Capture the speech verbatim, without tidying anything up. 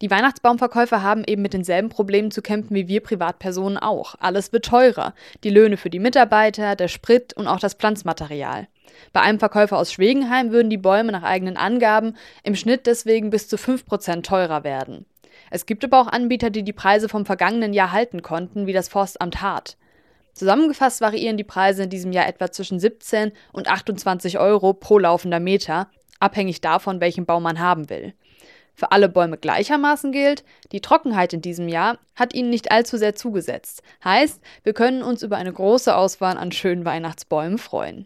Die Weihnachtsbaumverkäufer haben eben mit denselben Problemen zu kämpfen wie wir Privatpersonen auch. Alles wird teurer. Die Löhne für die Mitarbeiter, der Sprit und auch das Pflanzmaterial. Bei einem Verkäufer aus Schwegenheim würden die Bäume nach eigenen Angaben im Schnitt deswegen bis zu fünf Prozent teurer werden. Es gibt aber auch Anbieter, die die Preise vom vergangenen Jahr halten konnten, wie das Forstamt Hart. Zusammengefasst variieren die Preise in diesem Jahr etwa zwischen siebzehn und achtundzwanzig Euro pro laufender Meter, abhängig davon, welchen Baum man haben will. Für alle Bäume gleichermaßen gilt, die Trockenheit in diesem Jahr hat ihnen nicht allzu sehr zugesetzt. Heißt, wir können uns über eine große Auswahl an schönen Weihnachtsbäumen freuen.